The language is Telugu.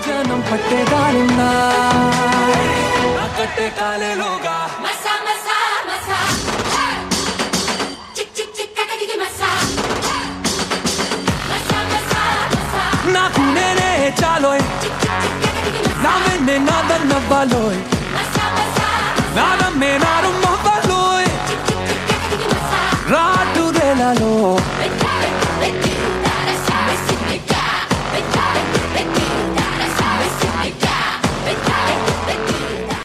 జనం పట్టేదానిందా నా కట్టే కాలేలోగా మసా మసా మసా చిక్ చిక్ చిక్ కకకి మసా మసా మసా మసా నాకు నేనే చాలోయ్ నా వెన్నే నాదన్నవ్వాలోయ్ మసా మసా నా నమ్మే నా